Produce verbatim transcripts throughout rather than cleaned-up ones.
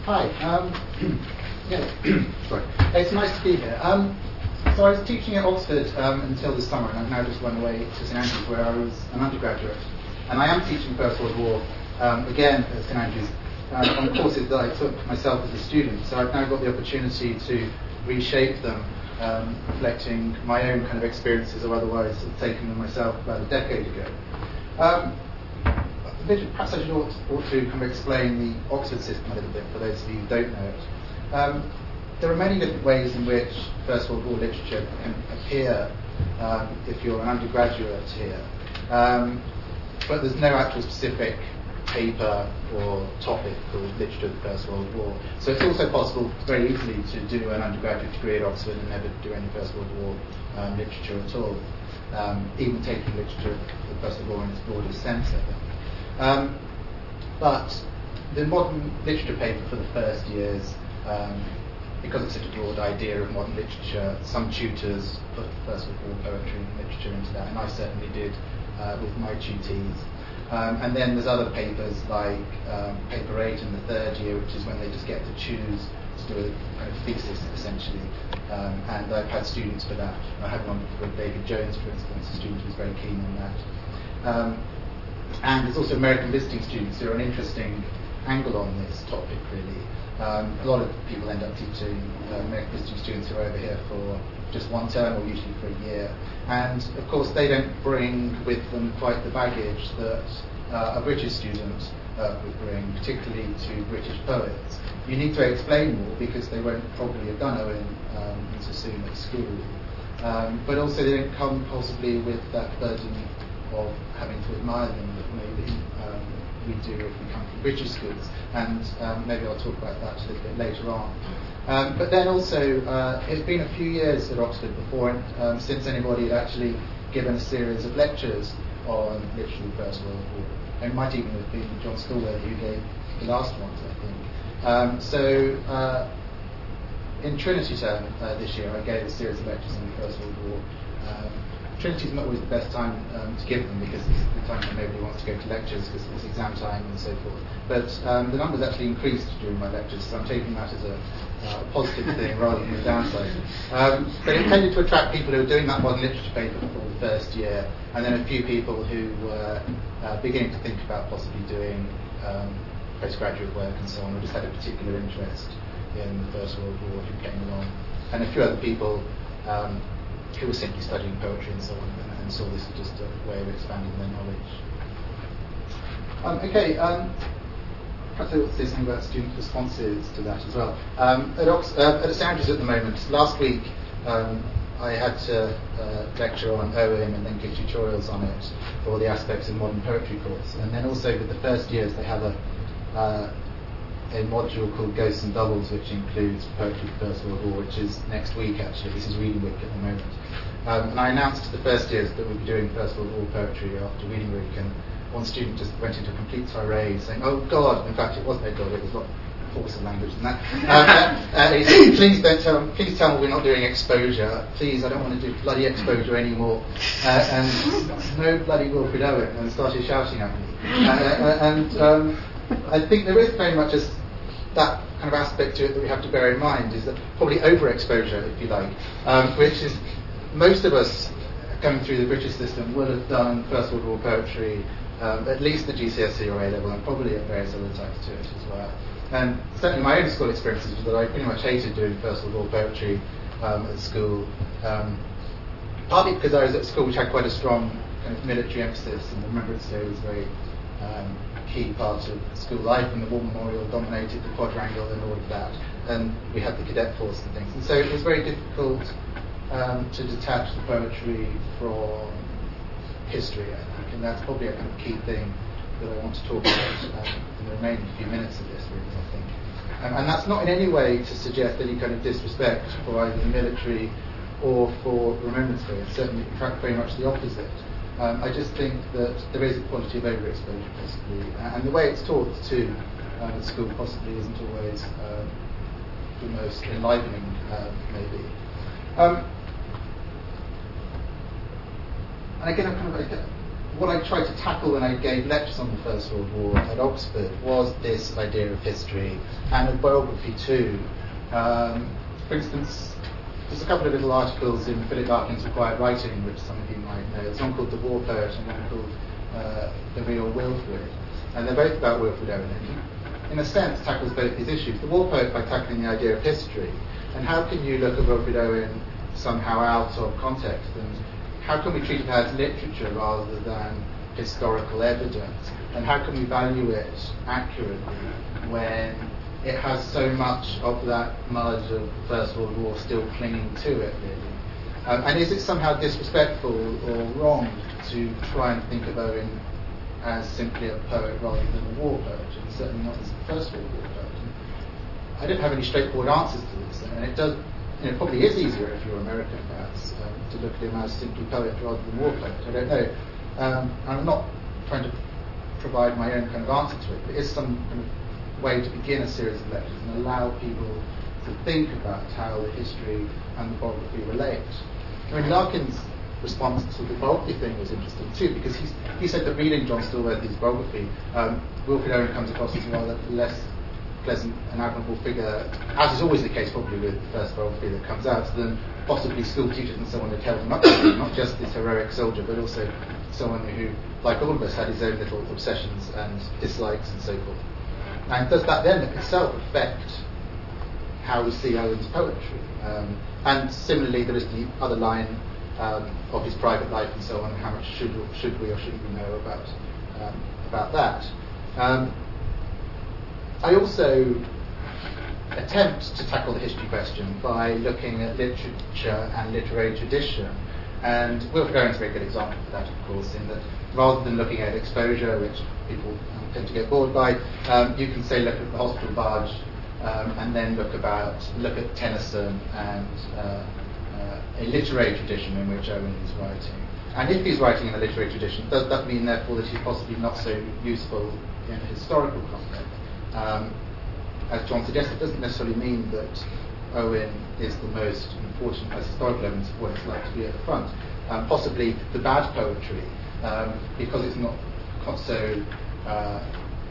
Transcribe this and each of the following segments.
Hi. Um, yeah, sorry. It's nice to be here. Um, so I was teaching at Oxford um, until this summer, and I've now just run away to St Andrews, where I was an undergraduate. And I am teaching First World War um, again at St Andrews um, on courses that I took myself as a student. So I've now got the opportunity to reshape them, um, reflecting my own kind of experiences, or otherwise taken them myself about a decade ago. Um, Perhaps I should ought, ought to kind of explain the Oxford system a little bit for those of you who don't know it. Um, there are many different ways in which First World War literature can appear um, if you're an undergraduate here. Um, but there's no actual specific paper or topic called Literature of the First World War. So it's also possible very easily to do an undergraduate degree at Oxford and never do any First World War um, literature at all, um, even taking literature of the First World War in its broadest sense, I think. Um, but the modern literature paper for the first years, um, because it's such a broad idea of modern literature, some tutors put First World War poetry and literature into that, and I certainly did uh, with my tutees. Um, and then there's other papers like um, paper eight in the third year, which is when they just get to choose to do a kind of thesis essentially. Um, and I've had students for that. I had one for David Jones, for instance, a student who was very keen on that. Um, And there's also American visiting students who are an interesting angle on this topic, really. Um, a lot of people end up teaching uh, American visiting students who are over here for just one term, or usually for a year. And of course, they don't bring with them quite the baggage that uh, a British student uh, would bring, particularly to British poets. You need to explain more because they won't probably have done Owen um, so soon at school. Um, but also, they don't come possibly with that burden of having to admire them that maybe um, we do if we come from British schools, and um, maybe I'll talk about that a little bit later on. Um, but then also, uh, it's been a few years at Oxford before, um, since anybody had actually given a series of lectures on literature of the First World War. It might even have been John Stallworthy who gave the last ones, I think. Um, so, uh, in Trinity term uh, this year, I gave a series of lectures on the First World War. Um, Trinity is not always the best time um, to give them because it's the time when nobody wants to go to lectures because it's exam time and so forth. But um, the numbers actually increased during my lectures, so I'm taking that as a uh, positive thing rather than a downside. Um, but it tended to attract people who were doing that modern literature paper for the first year, and then a few people who were uh, beginning to think about possibly doing um, postgraduate work and so on, or just had a particular interest in the First World War who came along, and a few other people um, who were simply studying poetry and so on, and, and saw this as just a way of expanding their knowledge. Um, okay, um, perhaps I ought to say something about student responses to that as well. Um, at, Ox- uh, at St Andrews at the moment, last week um, I had to uh, lecture on Owen and then give tutorials on it for all the aspects of modern poetry course. And then also with the first years they have a uh, a module called Ghosts and Doubles, which includes poetry of the First World War, which is next week actually. This is Reading Week at the moment. Um, and I announced to the first years that we'd be doing First World War poetry after Reading Week, and one student just went into a complete tirade saying, "Oh God," in fact it wasn't "Oh God," it was a lot force of language than that. Um, uh, uh, he said, please don't tell please tell me we're not doing exposure. Please, I don't want to do bloody exposure anymore. Uh, and no bloody Wilfred Owen, and started shouting at me. Uh, uh, and um, I think there is very much a that kind of aspect to it that we have to bear in mind, is that probably overexposure, if you like, um, which is most of us going through the British system will have done First World War poetry, um, at least at G C S E or A level, and probably at various other types to it as well. And certainly my own school experiences was that I pretty much hated doing First World War poetry um, at school, um, partly because I was at a school which had quite a strong kind of military emphasis, and the Remembrance Day was very um, key part of school life, and the War Memorial dominated the quadrangle and all of that, and we had the cadet force and things, and so it was very difficult um, to detach the poetry from history, I think, and that's probably a kind of key thing that I want to talk about um, in the remaining few minutes of this, really, I think. Um, and that's not in any way to suggest any kind of disrespect for either the military or for Remembrance Day. It's certainly, in fact, very much the opposite. Um, I just think that there is a quality of overexposure, possibly, and the way it's taught too um, at school possibly isn't always um, the most enlivening, uh, maybe. Um, and again, I'm kind of, what I tried to tackle when I gave lectures on the First World War at Oxford was this idea of history and of biography too. Um, for instance, there's a couple of little articles in Philip Larkin's Required Writing, which some of you might know. There's one called The War Poet and one called uh, The Real Wilfrid. And they're both about Wilfrid Owen. And in a sense, tackles both these issues. The War Poet by tackling the idea of history. And how can you look at Wilfrid Owen somehow out of context? And how can we treat it as literature rather than historical evidence? And how can we value it accurately when it has so much of that mud of the First World War still clinging to it, really? Um, and is it somehow disrespectful or wrong to try and think of Owen as simply a poet rather than a war poet, and certainly not as a First World War poet? And I don't have any straightforward answers to this, and it does. You know, it probably is easier if you're American, perhaps, um, to look at him as simply poet rather than war poet. I don't know. Um, I'm not trying to provide my own kind of answer to it, but it's some kind of way to begin a series of lectures and allow people to think about how the history and the biography relate. I mean, Larkin's response to the biography thing was interesting too, because he's, he said that reading John Stillworthy's biography, um, Wilfrid Owen comes across as a rather less pleasant and admirable figure, as is always the case probably with the first biography that comes out, than possibly school teachers and someone had held him up to be, not just this heroic soldier, but also someone who, like all of us, had his own little obsessions and dislikes and so forth. And does that then itself affect how we see Owen's poetry? Um, and similarly, there is the other line um, of his private life and so on. How much should should we or shouldn't we know about um, about that? Um, I also attempt to tackle the history question by looking at literature and literary tradition. And Wilfrid Owen's a very good example of that, of course, in that rather than looking at exposure, which people tend to get bored by, um, you can say look at the Hospital Barge, um, and then look about look at Tennyson and uh, uh, a literary tradition in which Owen is writing. And if he's writing in a literary tradition, does that mean therefore that he's possibly not so useful in a historical context? Um, as John suggested, it doesn't necessarily mean that Owen is the most important as historical evidence of what it's like to be at the front. Um, possibly the bad poetry, um, because it's not so uh,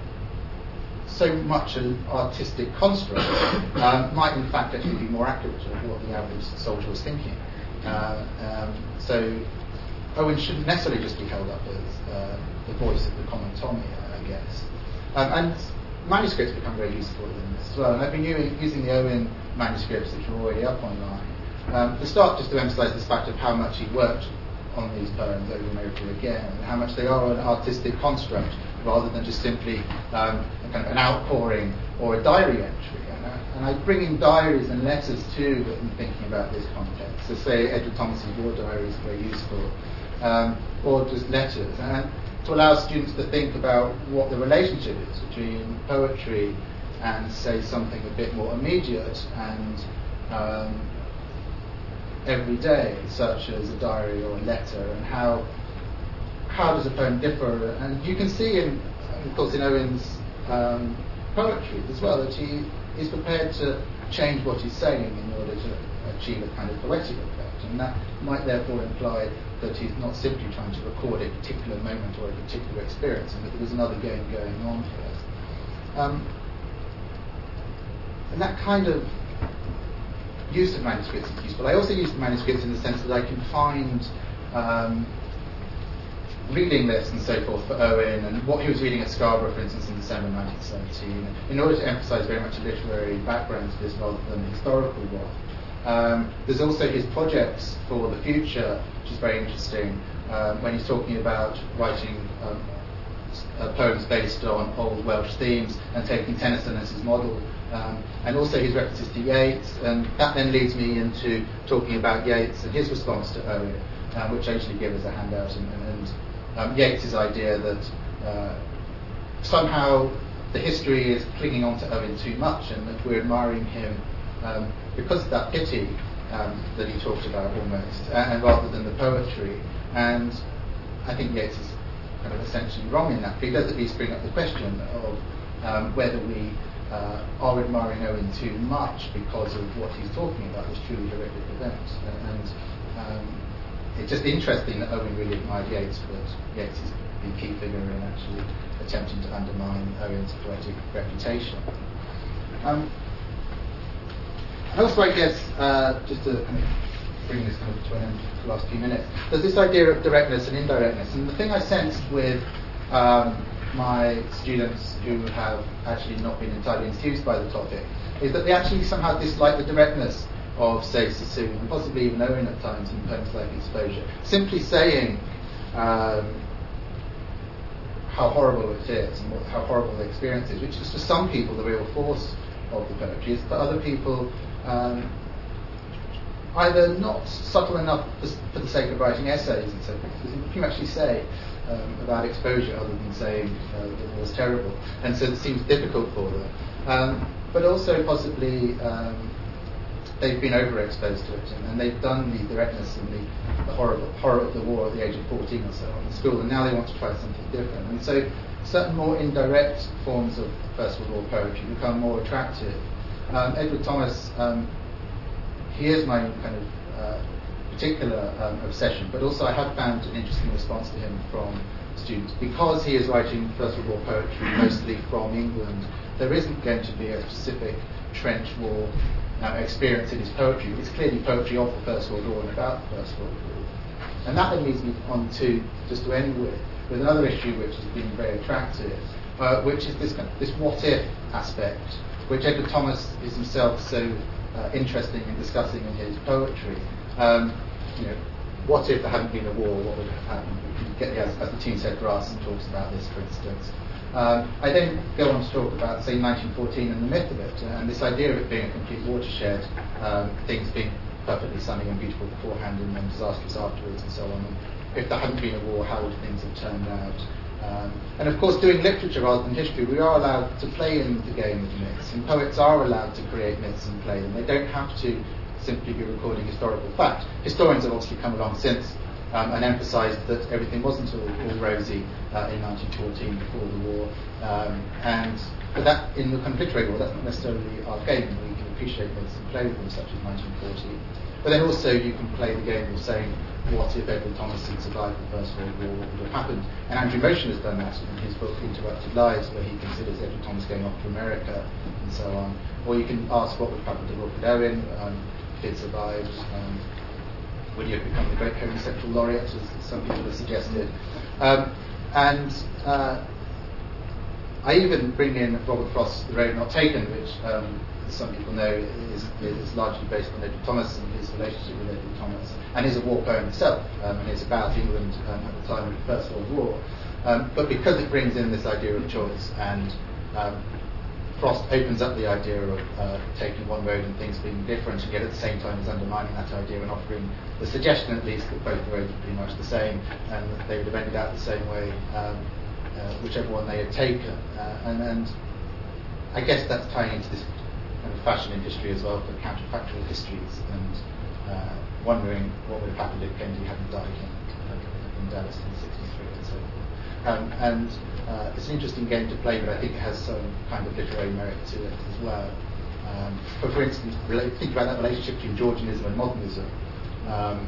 so much an artistic construct, um, might in fact actually be more accurate of what the average soldier was thinking. Uh, um, so Owen shouldn't necessarily just be held up as uh, the voice of the common Tommy, I guess. Um, and manuscripts become very useful in this as well. And I've been u- using the Owen manuscripts, which are already up online, um, to start just to emphasise this fact of how much he worked on these poems over and over again, and how much they are an artistic construct rather than just simply um, a kind of an outpouring or a diary entry. And I, and I bring in diaries and letters too in thinking about this context. So say Edward Thomas's War Diary is very useful, um, or just letters, and to allow students to think about what the relationship is between poetry and, say, something a bit more immediate and um, everyday, such as a diary or a letter, and how how does a poem differ? And you can see, in, of course, in Owen's um, poetry as well, that he is prepared to change what he's saying in order to achieve a kind of poetic effect, and that might therefore imply that he's not simply trying to record a particular moment or a particular experience, and that there was another game going on here. Um, and that kind of use of manuscripts is useful. I also use the manuscripts in the sense that I can find um, reading lists and so forth for Owen, and what he was reading at Scarborough, for instance, in December nineteen seventeen, in order to emphasise very much a literary background to this rather than a historical one. Um, there's also his projects for the future, which is very interesting, um, when he's talking about writing um, uh, poems based on old Welsh themes and taking Tennyson as his model, um, and also his references to Yeats, and that then leads me into talking about Yeats and his response to Owen, uh, which I usually give as a handout, and, and um, Yeats' idea that uh, somehow the history is clinging on to Owen too much, and that we're admiring him Um, because of that pity um, that he talked about almost, and, and rather than the poetry. And I think Yeats is kind of essentially wrong in that, but he does at least bring up the question of um, whether we uh, are admiring Owen too much because of what he's talking about, this truly horrific event. And um, it's just interesting that Owen really admired Yeats, but Yeats is the key figure in actually attempting to undermine Owen's poetic reputation. Um, and also, I guess, uh, just to kind of bring this kind of to an end for the last few minutes, there's this idea of directness and indirectness. And the thing I sensed with um, my students who have actually not been entirely enthused by the topic is that they actually somehow dislike the directness of, say, Sassoon, and possibly even Owen at times in poems like Exposure. Simply saying um, how horrible it is and what, how horrible the experience is, which is for some people the real force of the poetry, is for other people um, either not subtle enough for, for the sake of writing essays and so forth. What can you actually say um, about Exposure other than saying uh, that it was terrible? And so it seems difficult for them. Um, but also possibly um, they've been overexposed to it, and, and they've done the directness and the, the horror, horror of the war at the age of fourteen or so on in school, and now they want to try something different. And so certain more indirect forms of First World War poetry become more attractive. Um, Edward Thomas, um, he is my kind of uh, particular um, obsession, but also I have found an interesting response to him from students. Because he is writing First World War poetry mostly from England, there isn't going to be a specific trench war uh, experience in his poetry. It's clearly poetry of the First World War and about the First World War. And that then leads me on to, just to end with, with another issue which has been very attractive, uh, which is this kind of, this what-if aspect, which Edward Thomas is himself so uh, interesting in discussing in his poetry. Um, you know, what if there hadn't been a war? What would have happened? You get the, as, as the team said, Grasson talks about this, for instance. Um, I then go on to talk about, say, nineteen fourteen and the myth of it, uh, and this idea of it being a complete watershed, um, things being perfectly sunny and beautiful beforehand and then disastrous afterwards and so on. And if there hadn't been a war, how would things have turned out? Um, and of course, doing literature rather than history, we are allowed to play in the game of myths, and poets are allowed to create myths and play them. They don't have to simply be recording historical fact. Historians have obviously come along since um, and emphasised that everything wasn't all, all rosy uh, in nineteen fourteen before the war. Um, and but that, in the kind of literary war, that's not necessarily our game. We can appreciate myths and play with them, such as nineteen fourteen. But then also you can play the game of saying, what if Edward Thomas had survived the First World War, what would have happened? And Andrew Motion has done that in his book Interrupted Lives, where he considers Edward Thomas going off to America and so on. Or you can ask what would have happened to Wilfred Owen um, if he'd survived. Um, would he have become the great homosexual laureate, as some people have suggested? Um, and uh, I even bring in Robert Frost's The Road Not Taken, which um, some people know is, is largely based on Edward Thomas and his relationship with Edward Thomas, and is a war poem itself, um, and it's about England um, at the time of the First World War. Um, but because it brings in this idea of choice, and um, Frost opens up the idea of uh, taking one road and things being different, and yet at the same time is undermining that idea and offering the suggestion, at least, that both the roads are pretty much the same, and that they would have ended out the same way, um, uh, whichever one they had taken. Uh, and, and I guess that's tying into this kind of fashion industry as well, for counterfactual histories, and uh, wondering what would have happened if Kennedy hadn't died in, uh, in Dallas in sixty-three and so forth. Um, and uh, it's an interesting game to play, but I think it has some kind of literary merit to it as well. Um, but for instance, relate, think about that relationship between Georgianism and modernism. Um,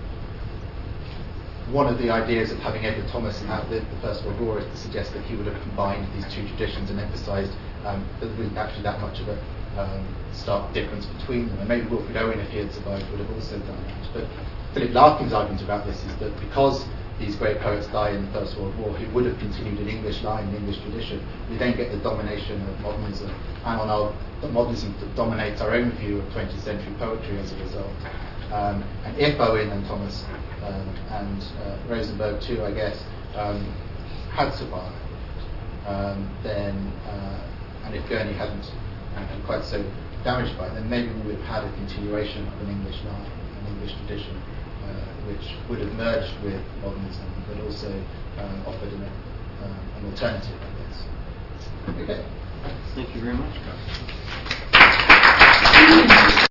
one of the ideas of having Edward Thomas outlive the First World War is to suggest that he would have combined these two traditions and emphasised um, that there wasn't actually that much of a um, stark difference between them. And maybe Wilfred Owen, if he had survived, would have also done that. But Philip Larkin's argument about this is that because these great poets die in the First World War, who would have continued an English line, an English tradition, we then get the domination of modernism, and on our modernism that dominates our own view of twentieth century poetry as a result. Um, and if Owen and Thomas um, and uh, Rosenberg too, I guess, um, had survived, um, then, uh, and if Gurney hadn't uh, been quite so damaged by it, then maybe we would have had a continuation of an English line, an English tradition, uh, which would have merged with modernism, but also um, offered an, uh, an alternative, I guess. Okay. Thank you very much.